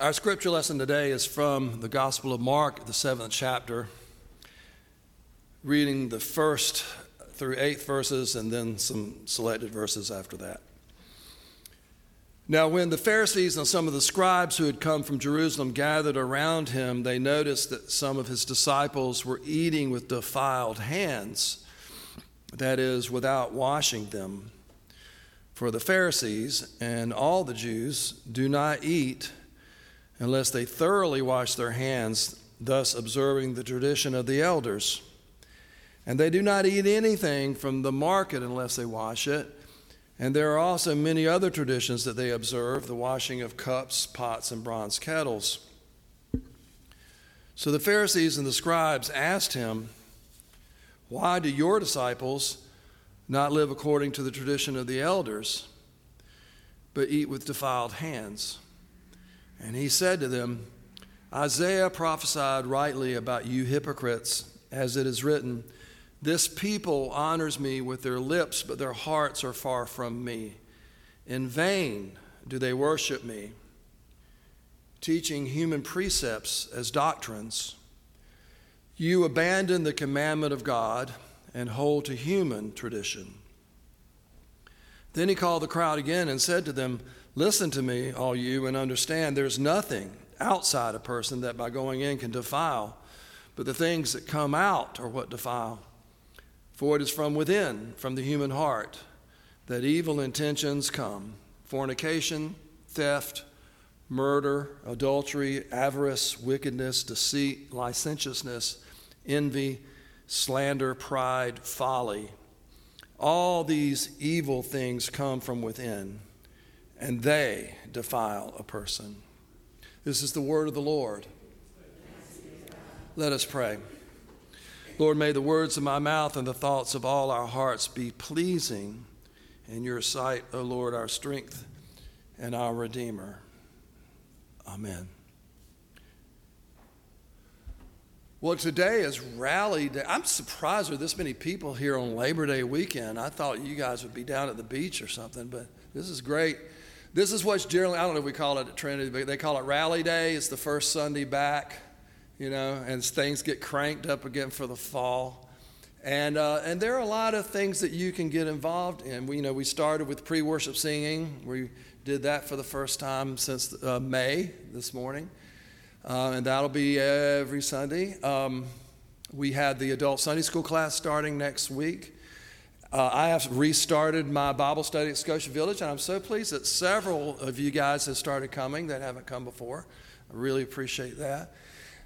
Our scripture lesson today is from the Gospel of Mark, the 7th chapter, reading the 1st through 8th verses and then some selected verses after that. Now, when the Pharisees and some of the scribes who had come from Jerusalem gathered around him, they noticed that some of his disciples were eating with defiled hands, that is, without washing them. For the Pharisees and all the Jews do not eat unless they thoroughly wash their hands, thus observing the tradition of the elders. And they do not eat anything from the market unless they wash it. And there are also many other traditions that they observe, the washing of cups, pots, and bronze kettles. So the Pharisees and the scribes asked him, "Why do your disciples not live according to the tradition of the elders, but eat with defiled hands?" And he said to them, "Isaiah prophesied rightly about you hypocrites, as it is written, 'This people honors me with their lips, but their hearts are far from me. In vain do they worship me, teaching human precepts as doctrines. You abandon the commandment of God and hold to human tradition.' Then he called the crowd again and said to them, 'Listen to me, all you, and understand there's nothing outside a person that by going in can defile, but the things that come out are what defile. For it is from within, from the human heart, that evil intentions come: fornication, theft, murder, adultery, avarice, wickedness, deceit, licentiousness, envy, slander, pride, folly. All these evil things come from within, and they defile a person.'" This is the word of the Lord. Let us pray. Lord, may the words of my mouth and the thoughts of all our hearts be pleasing in your sight, O Lord, our strength and our Redeemer. Amen. Well, today is Rally Day. I'm surprised there are this many people here on Labor Day weekend. I thought you guys would be down at the beach or something, but this is great. This is what's generally, I don't know if we call it at Trinity, but they call it Rally Day. It's the first Sunday back, and things get cranked up again for the fall. And there are a lot of things that you can get involved in. We started with pre-worship singing. We did that for the first time since May this morning. And that'll be every Sunday. We had the adult Sunday school class starting next week. I have restarted my Bible study at Scotia Village, and I'm so pleased that several of you guys have started coming that haven't come before. I really appreciate that.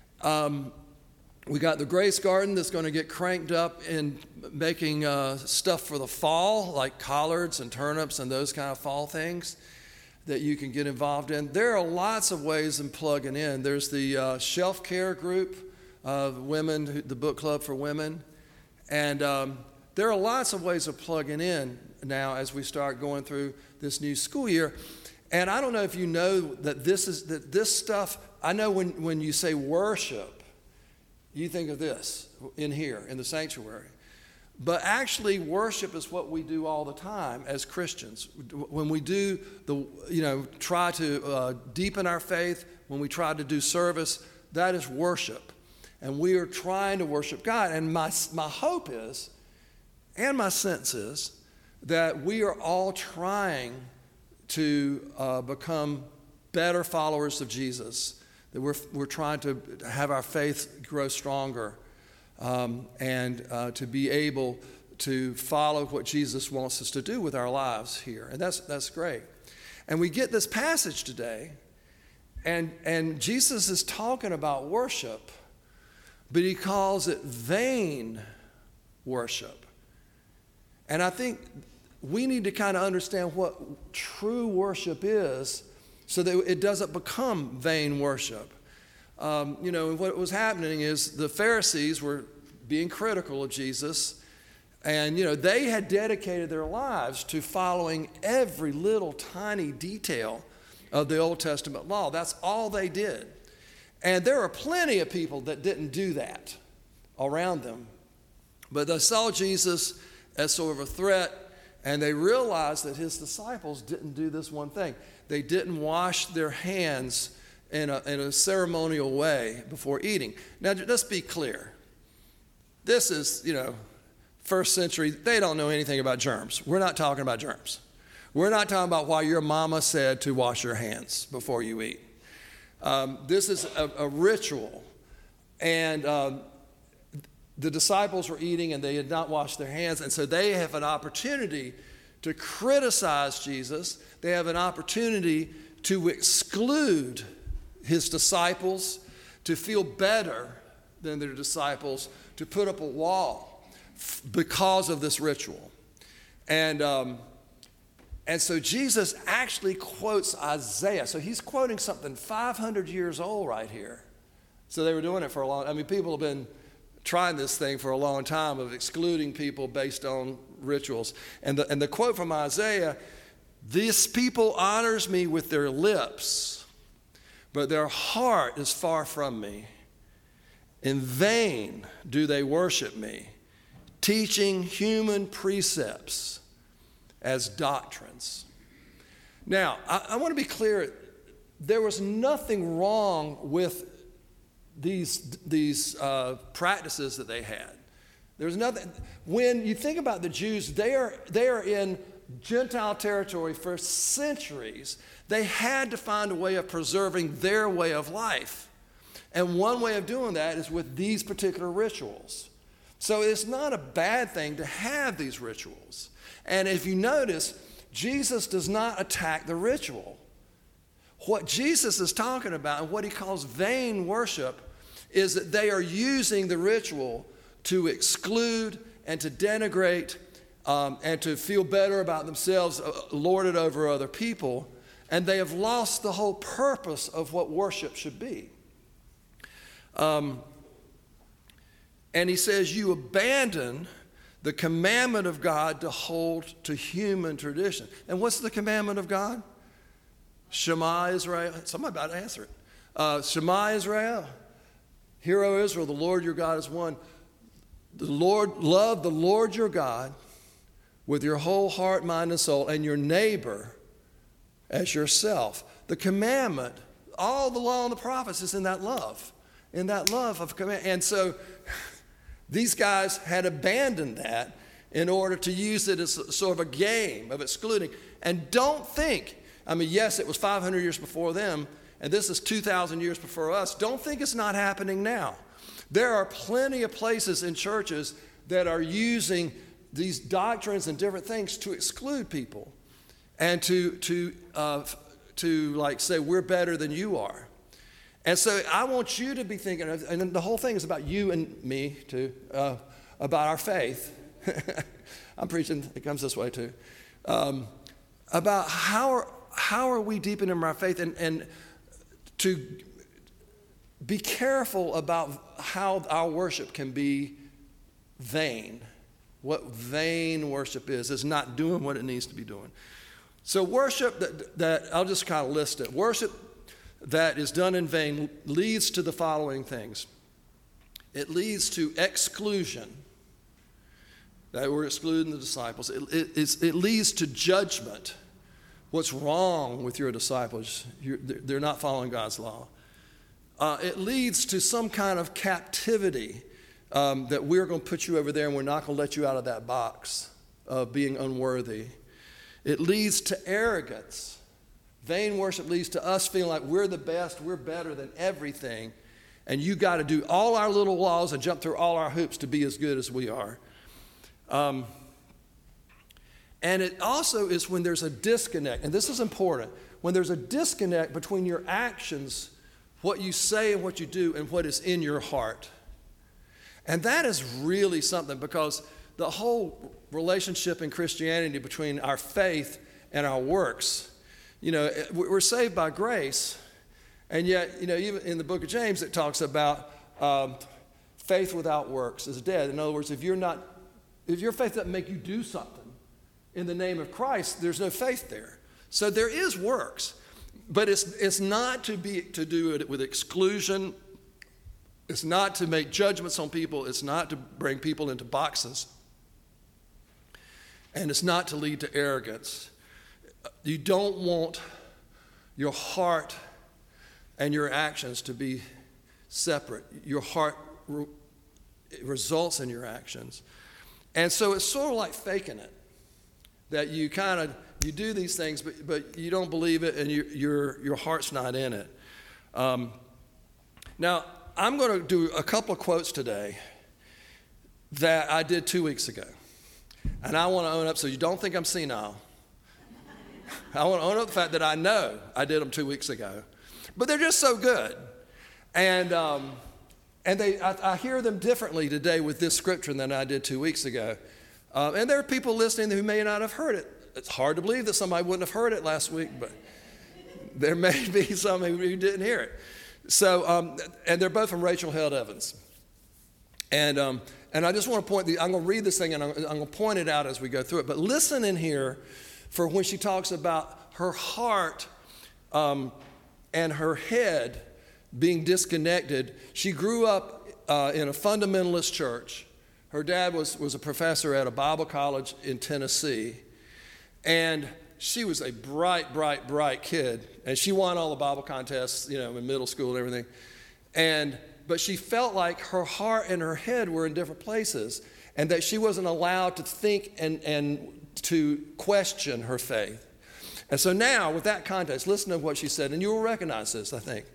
We got the Grace Garden that's going to get cranked up in making stuff for the fall, like collards and turnips and those kind of fall things that you can get involved in. There are lots of ways in plugging in. There's the Shelf Care group of women, the book club for women, and there are lots of ways of plugging in now as we start going through this new school year. And I don't know if you know that this stuff, I know when you say worship, you think of this in here in the sanctuary. But actually, worship is what we do all the time as Christians. When we do try to deepen our faith, when we try to do service, that is worship. And we are trying to worship God. And my hope is, and my sense is, that we are all trying to become better followers of Jesus. That we're trying to have our faith grow stronger. And to be able to follow what Jesus wants us to do with our lives here. And that's great. And we get this passage today, and Jesus is talking about worship, but he calls it vain worship. And I think we need to kind of understand what true worship is so that it doesn't become vain worship. What was happening is the Pharisees were being critical of Jesus, and they had dedicated their lives to following every little tiny detail of the Old Testament law. That's all they did. And there are plenty of people that didn't do that around them. But they saw Jesus as sort of a threat, and they realized that his disciples didn't do this one thing. They didn't wash their hands in a ceremonial way before eating. Now, let's be clear. This is, first century. They don't know anything about germs. We're not talking about germs. We're not talking about why your mama said to wash your hands before you eat. This is a ritual. And the disciples were eating and they had not washed their hands. And so they have an opportunity to criticize Jesus. They have an opportunity to exclude his disciples, to feel better than their disciples, to put up a wall because of this ritual. And so Jesus actually quotes Isaiah. So he's quoting something 500 years old right here. So they were doing it for a long time. I mean, people have been trying this thing for a long time of excluding people based on rituals. And the quote from Isaiah, "This people honors me with their lips, but their heart is far from me. In vain do they worship me, teaching human precepts as doctrines." Now, I want to be clear. There was nothing wrong with these practices that they had. There's nothing. When you think about the Jews, they are in Gentile territory for centuries. They had to find a way of preserving their way of life. And one way of doing that is with these particular rituals. So it's not a bad thing to have these rituals. And if you notice, Jesus does not attack the ritual. What Jesus is talking about and what he calls vain worship is that they are using the ritual to exclude and to denigrate and to feel better about themselves, lord it over other people, and they have lost the whole purpose of what worship should be. And he says, you abandon the commandment of God to hold to human tradition. And what's the commandment of God? Shema Israel. Somebody about to answer it. Shema Israel. Hear, O Israel, the Lord your God is one. Love the Lord your God with your whole heart, mind, and soul, and your neighbor as yourself. The commandment, all the law and the prophets is in that love of command. And so these guys had abandoned that in order to use it as sort of a game of excluding. And don't think, yes, it was 500 years before them, and this is 2,000 years before us. Don't think it's not happening now. There are plenty of places in churches that are using these doctrines and different things to exclude people and to like say we're better than you are. And so I want you to be thinking, and the whole thing is about you and me too, about our faith. I'm preaching, it comes this way too. About how are we deepening our faith and to be careful about how our worship can be vain. What vain worship is not doing what it needs to be doing. So worship that I'll just kind of list it. Worship that is done in vain leads to the following things. It leads to exclusion. That we're excluding the disciples. It leads to judgment. What's wrong with your disciples? They're not following God's law. It leads to some kind of captivity that we're going to put you over there and we're not going to let you out of that box of being unworthy. It leads to arrogance. Vain worship leads to us feeling like we're the best, we're better than everything, and you got to do all our little laws and jump through all our hoops to be as good as we are. And it also is when there's a disconnect, and this is important, when there's a disconnect between your actions, what you say and what you do, and what is in your heart. And that is really something, because the whole relationship in Christianity between our faith and our works, we're saved by grace, and yet, even in the book of James, it talks about faith without works is dead. In other words, if your faith doesn't make you do something in the name of Christ, there's no faith there. So there is works, but it's not to do it with exclusion. It's not to make judgments on people. It's not to bring people into boxes. And it's not to lead to arrogance. You don't want your heart and your actions to be separate. Your heart results in your actions. And so it's sort of like faking it, that you do these things, but you don't believe it, and your heart's not in it. Now, I'm going to do a couple of quotes today that I did 2 weeks ago. And I want to own up, so you don't think I'm senile. I want to own up the fact that I know I did them 2 weeks ago. But they're just so good. And I hear them differently today with this scripture than I did 2 weeks ago. And there are people listening who may not have heard it. It's hard to believe that somebody wouldn't have heard it last week, but there may be some who didn't hear it. So, and they're both from Rachel Held Evans. And I just want to I'm going to read this thing, and I'm going to point it out as we go through it. But listen in here for when she talks about her heart and her head being disconnected. She grew up in a fundamentalist church. Her dad was a professor at a Bible college in Tennessee. And she was a bright, bright, bright kid. And she won all the Bible contests, in middle school and everything. But she felt like her heart and her head were in different places, and that she wasn't allowed to think and to question her faith. And so now, with that context, listen to what she said, and you will recognize this, I think.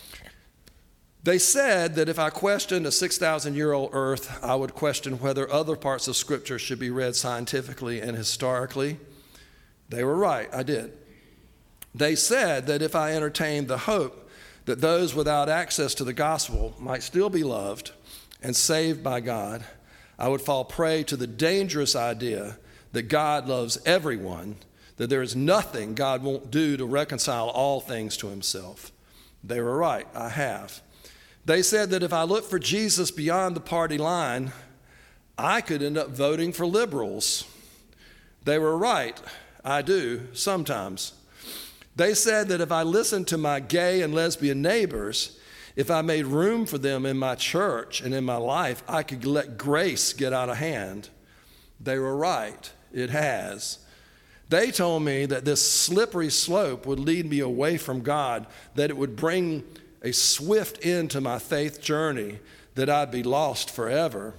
They said that if I questioned a 6,000-year-old earth, I would question whether other parts of Scripture should be read scientifically and historically. They were right, I did. They said that if I entertained the hope that those without access to the gospel might still be loved and saved by God, I would fall prey to the dangerous idea that God loves everyone, that there is nothing God won't do to reconcile all things to himself. They were right, I have. They said that if I looked for Jesus beyond the party line, I could end up voting for liberals. They were right, I do, sometimes. They said that if I listened to my gay and lesbian neighbors, if I made room for them in my church and in my life, I could let grace get out of hand. They were right, it has. They told me that this slippery slope would lead me away from God, that it would bring a swift end to my faith journey, that I'd be lost forever.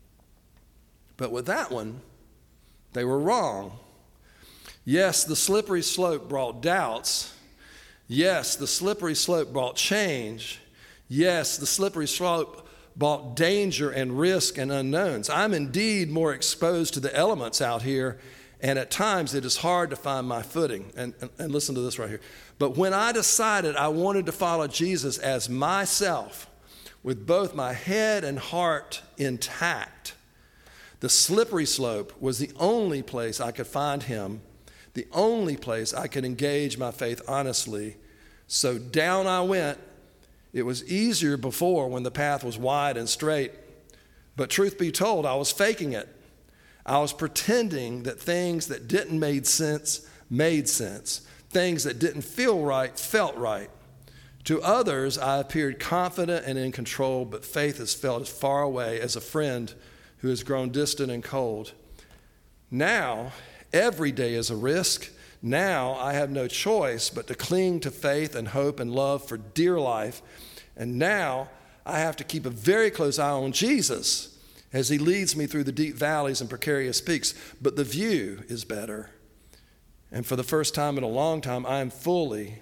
But with that one, they were wrong. Yes, the slippery slope brought doubts. Yes, the slippery slope brought change. Yes, the slippery slope brought danger and risk and unknowns. I'm indeed more exposed to the elements out here, and at times it is hard to find my footing. And listen to this right here. But when I decided I wanted to follow Jesus as myself, with both my head and heart intact, the slippery slope was the only place I could find him, the only place I could engage my faith honestly. So down I went. It was easier before when the path was wide and straight. But truth be told, I was faking it. I was pretending that things that didn't make sense made sense. Things that didn't feel right felt right. To others, I appeared confident and in control, but faith has felt as far away as a friend who has grown distant and cold. Now, every day is a risk. Now I have no choice but to cling to faith and hope and love for dear life. And now I have to keep a very close eye on Jesus as he leads me through the deep valleys and precarious peaks. But the view is better. And for the first time in a long time, I am fully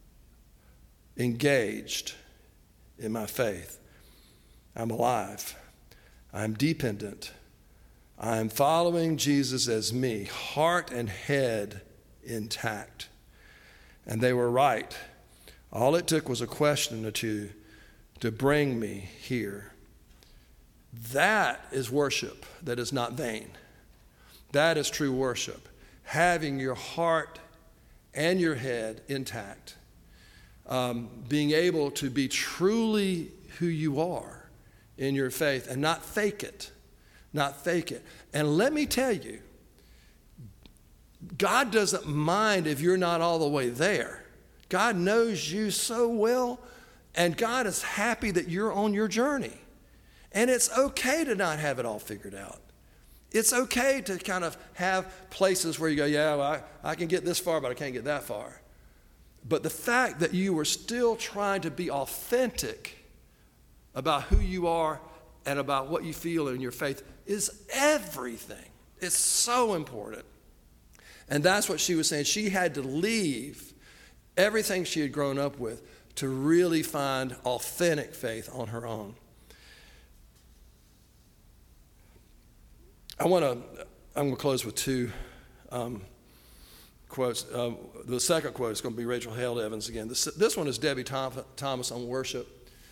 engaged in my faith. I'm alive. I'm dependent. I am following Jesus as me, heart and head intact. And they were right. All it took was a question or two to bring me here. That is worship that is not vain. That is true worship. Having your heart and your head intact. Being able to be truly who you are in your faith and not fake it. Not fake it. And let me tell you, God doesn't mind if you're not all the way there. God knows you so well, and God is happy that you're on your journey. And it's okay to not have it all figured out. It's okay to kind of have places where you go, yeah, well, I can get this far, but I can't get that far. But the fact that you are still trying to be authentic about who you are and about what you feel in your faith is everything. It's so important. And that's what she was saying. She had to leave everything she had grown up with to really find authentic faith on her own. I'm going to close with two quotes. The second quote is going to be Rachel Held Evans again. This one is Debbie Thomas on worship.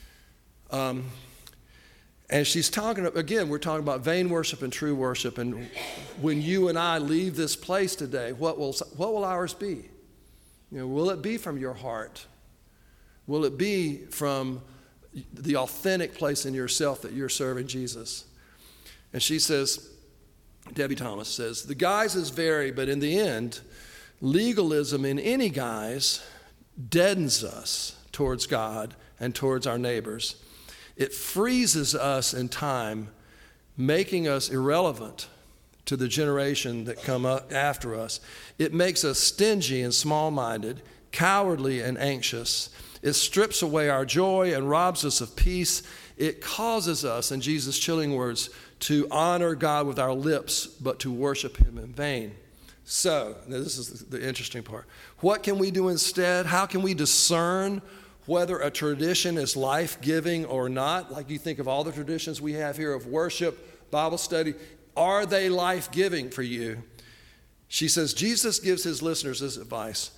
And she's talking, again, we're talking about vain worship and true worship. And when you and I leave this place today, what will ours be? Will it be from your heart? Will it be from the authentic place in yourself that you're serving Jesus? And she says, Debbie Thomas says, the guises vary, but in the end, legalism in any guise deadens us towards God and towards our neighbors. It freezes us in time, making us irrelevant to the generation that come up after us. It makes us stingy and small-minded, cowardly and anxious. It strips away our joy and robs us of peace. It causes us, in Jesus' chilling words, to honor God with our lips, but to worship him in vain. So, now this is the interesting part. What can we do instead? How can we discern whether a tradition is life-giving or not? Like you think of all the traditions we have here of worship, Bible study. Are they life-giving for you? She says, Jesus gives his listeners this advice.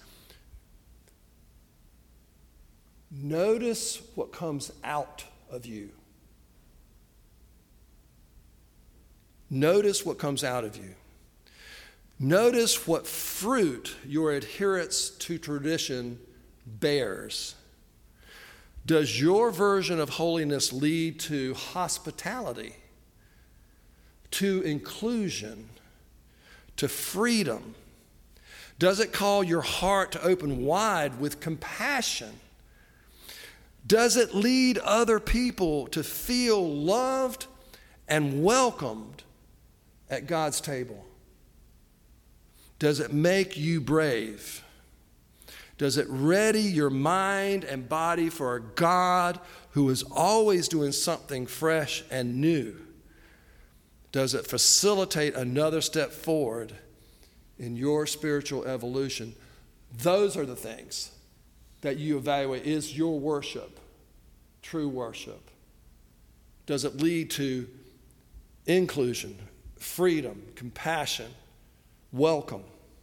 Notice what comes out of you. Notice what comes out of you. Notice what fruit your adherence to tradition bears. Does your version of holiness lead to hospitality, to inclusion, to freedom? Does it call your heart to open wide with compassion? Does it lead other people to feel loved and welcomed at God's table? Does it make you brave? Does it ready your mind and body for a God who is always doing something fresh and new? Does it facilitate another step forward in your spiritual evolution? Those are the things that you evaluate. Is your worship true worship? Does it lead to inclusion, freedom, compassion, welcome?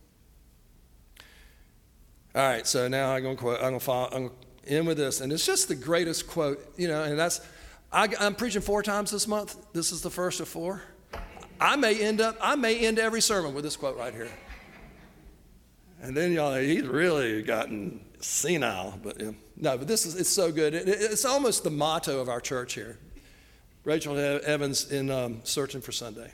All right, so now I'm going to end with this, and it's just the greatest quote, and that's, I'm preaching 4 times this month. This is the first of 4. I may end every sermon with this quote right here. And then y'all, he's really gotten senile, but no, but it's so good. It's almost the motto of our church here. Rachel Evans in Searching for Sunday.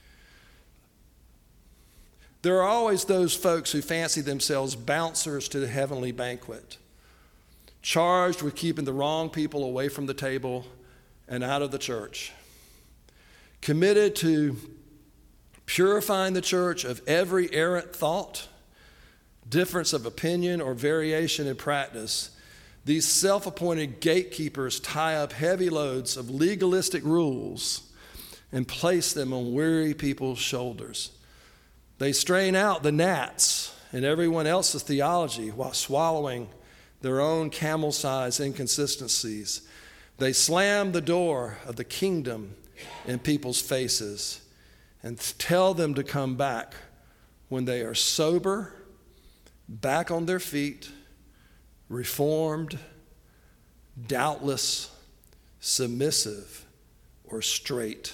There are always those folks who fancy themselves bouncers to the heavenly banquet, charged with keeping the wrong people away from the table and out of the church, committed to purifying the church of every errant thought, difference of opinion, or variation in practice. These self-appointed gatekeepers tie up heavy loads of legalistic rules and place them on weary people's shoulders. They strain out the gnats in everyone else's theology while swallowing their own camel-sized inconsistencies. They slam the door of the kingdom in people's faces and tell them to come back when they are sober, back on their feet, reformed, doubtless, submissive, or straight.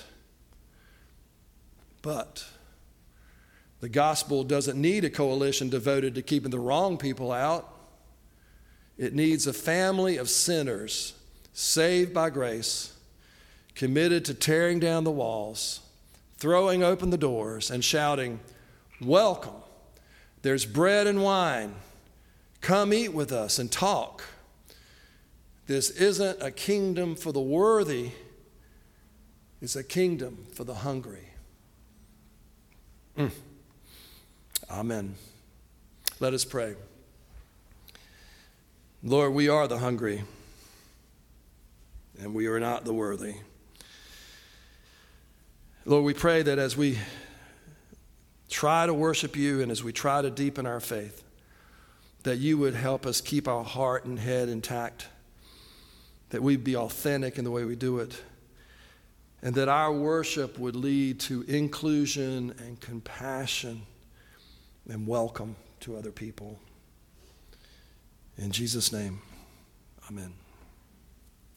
But the gospel doesn't need a coalition devoted to keeping the wrong people out. It needs a family of sinners saved by grace, committed to tearing down the walls, throwing open the doors, and shouting, "Welcome, there's bread and wine. Come eat with us and talk." This isn't a kingdom for the worthy. It's a kingdom for the hungry. Amen. Let us pray. Lord, we are the hungry, and we are not the worthy. Lord, we pray that as we try to worship you and as we try to deepen our faith, that you would help us keep our heart and head intact, that we'd be authentic in the way we do it, and that our worship would lead to inclusion and compassion and welcome to other people. In Jesus' name, amen.